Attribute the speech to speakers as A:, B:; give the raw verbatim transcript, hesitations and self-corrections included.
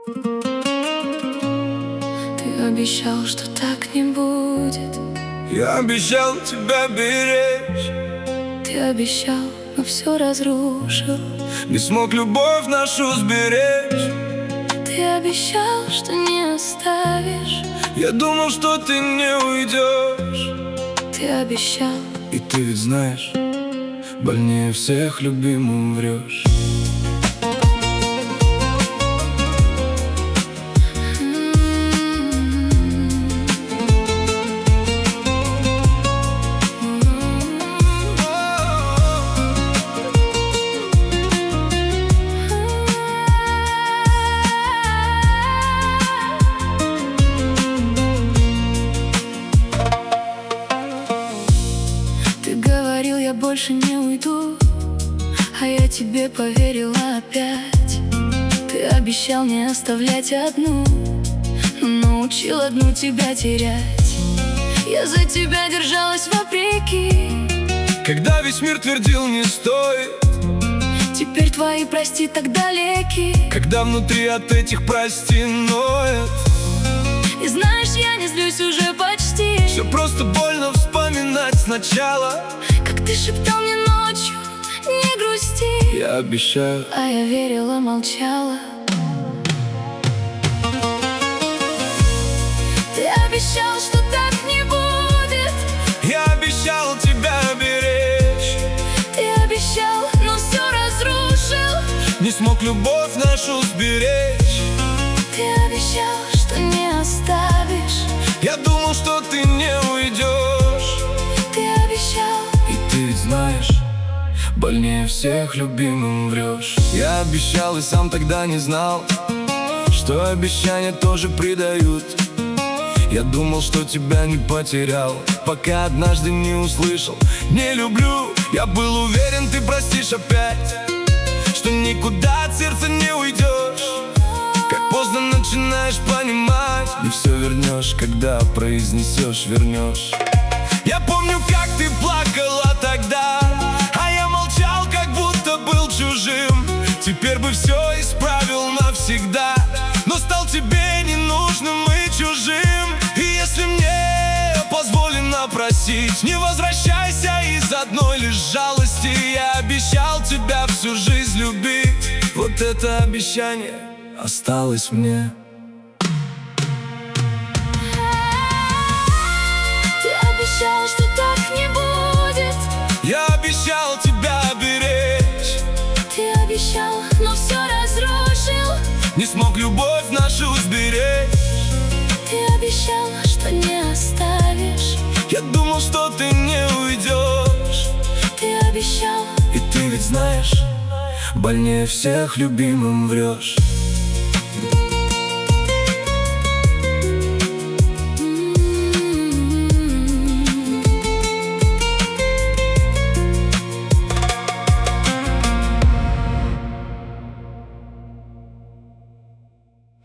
A: Ты обещал, что так не будет.
B: Я обещал тебя беречь.
A: Ты обещал, но все разрушил.
B: Не смог любовь нашу сберечь.
A: Ты обещал, что не оставишь.
B: Я думал, что ты не уйдешь.
A: Ты обещал.
B: И ты ведь знаешь, больнее всех любимым врешь.
A: Ты говорил, я больше не уйду, а я тебе поверила опять. Ты обещал не оставлять одну, но научил одну тебя терять. Я за тебя держалась вопреки,
B: когда весь мир твердил не стоит.
A: теперь твои прости так далеки,
B: Когда внутри от этих прости ноет.
A: и знаешь, я не злюсь уже почти.
B: Все просто больно вспоминать сначала.
A: Как ты шептал мне ночью, не грусти.
B: Я обещаю.
A: А я верила, молчала. Ты обещал, что так не будет.
B: Я обещал тебя беречь.
A: Ты обещал, но все разрушил.
B: Не смог любовь нашу сберечь.
A: Ты обещал, что не оставишь.
B: Я думал, что ты не уйдешь.
A: Ты обещал.
B: И ты ведь знаешь, больнее всех любимым врешь. Я обещал и сам тогда не знал, что обещания тоже предают. Я думал, что тебя не потерял, пока однажды не услышал «не люблю». Я был уверен, ты простишь опять, что никуда от сердца не уйдешь. Как поздно начинаешь понимать, не все вернешь, когда произнесешь вернешь. Я помню, как ты плакала тогда, а я молчал, как будто был чужим. Теперь бы все исправил навсегда, но стал тебе ненужным и чужим. И если мне позволено просить, не возвращайся из одной лишь жалости. Я обещал тебя всю жизнь любить. Вот это обещание осталось мне.
A: Ты обещал, что так не будет.
B: Я обещал тебя беречь.
A: Ты обещал, но все разрушил.
B: Не смог любовь нашу сберечь.
A: Ты обещал, что не оставишь.
B: Я думал, что ты не уйдешь.
A: Ты обещал.
B: И ты ведь знаешь, больнее всех любимым врешь.